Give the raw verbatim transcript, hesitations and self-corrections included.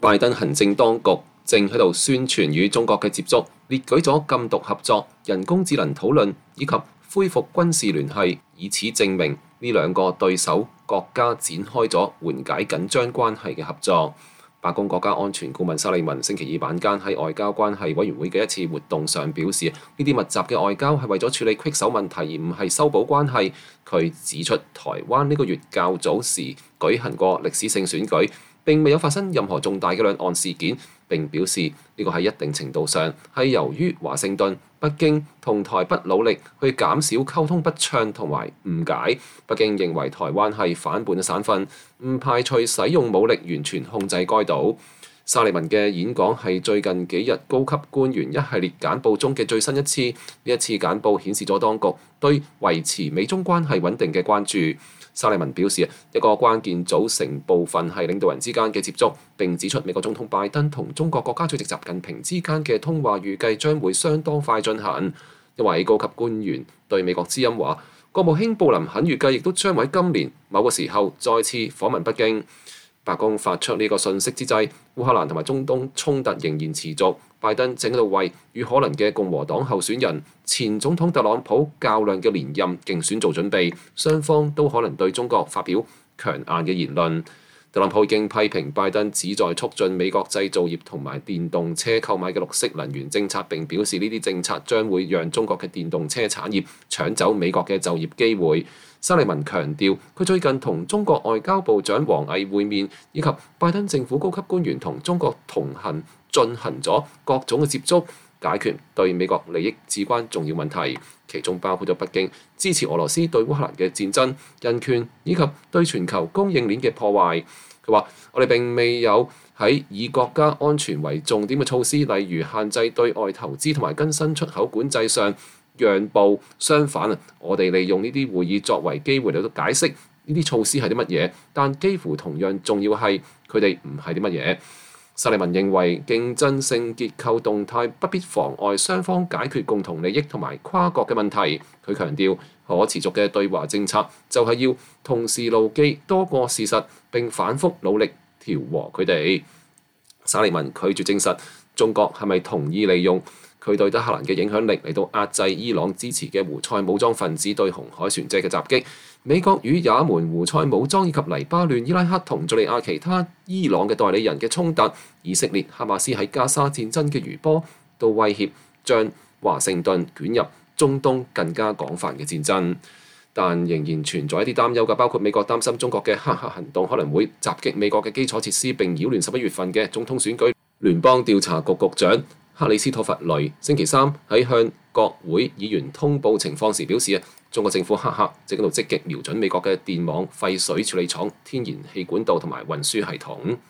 拜登行政當局正喺度宣傳與中國嘅接觸，列舉咗禁毒合作、人工智能討論以及恢復軍事聯繫，以此證明呢兩個對手國家展開咗緩解緊張關係嘅合作。白宮國家安全顧問沙利文星期二晚間喺外交關係委員會嘅一次活動上表示，呢啲密集嘅外交係為咗處理棘手問題，而唔係修補關係。佢指出，台灣呢個月較早時舉行過歷史性選舉，並未有發生任何重大嘅兩岸事件。並表示呢個喺一定程度上係由於華盛頓、北京同台北努力去減少溝通不暢同埋誤解。北京認為台灣係反叛嘅省份，唔排除使用武力完全控制該島。沙利文嘅演講係最近幾日高級官員一系列簡報中嘅最新一次。呢一次簡報顯示咗當局對維持美中關係穩定嘅關注。沙利文表示，一個關鍵組成部分係領導人之間嘅接觸，並指出美國總統拜登同中國國家主席習近平之間嘅通話預計將會相當快進行。一位高級官員對美國之音話，國務卿布林肯預計亦都將喺今年某個時候再次訪問北京。白宮發出呢個訊息之際，烏克蘭同埋中東衝突仍然持續，拜登正喺度為與可能嘅共和黨候選人前總統特朗普較量嘅連任競選做準備，雙方都可能對中國發表強硬嘅言論。特朗普已經批評拜登旨在促進美國製造業同埋電動車購買嘅綠色能源政策，並表示呢啲政策將會讓中國嘅電動車產業搶走美國嘅就業機會。沙利文強調，佢最近同中國外交部長王毅會面，以及拜登政府高級官員同中國同行進行咗各種嘅接觸，解決對美國利益至關重要問題，其中包括咗北京支持俄羅斯對烏克蘭嘅戰爭、人權以及對全球供應鏈嘅破壞。佢話：我哋並未有喺以國家安全為重點嘅措施，例如限制對外投資同埋更新出口管制上讓步。相反啊，我哋利用呢啲會議作為機會嚟到解釋呢啲措施係啲乜嘢，但幾乎同樣重要係佢哋唔係啲乜嘢。沙利文認為競爭性結構動態不必妨礙雙方解決共同利益同埋跨國嘅問題。佢強調可持續嘅對華政策就係要同時牢記多個事實，並反覆努力調和佢哋。沙利文拒絕證實中國係咪同意利用佢對德黑蘭嘅影響力嚟到壓制伊朗支持嘅胡塞武裝分子對紅海船隻嘅襲擊。美國與也門胡塞武裝以及黎巴嫩、伊拉克同敘利亞其他伊朗嘅代理人嘅衝突，以色列哈馬斯喺加沙戰爭嘅餘波，都威脅將華盛頓捲入中東更加廣泛嘅戰爭。但仍然存在一啲擔憂嘅，包括美國擔心中國嘅黑客行動可能會襲擊美國嘅基礎設施，並擾亂十一月份嘅總統選舉。聯邦調查局局長克里斯托弗雷星期三喺向國會議員通報情況時表示啊，中國政府黑客正喺度積極瞄準美國嘅電網、廢水處理廠、天然氣管道同埋運輸系統。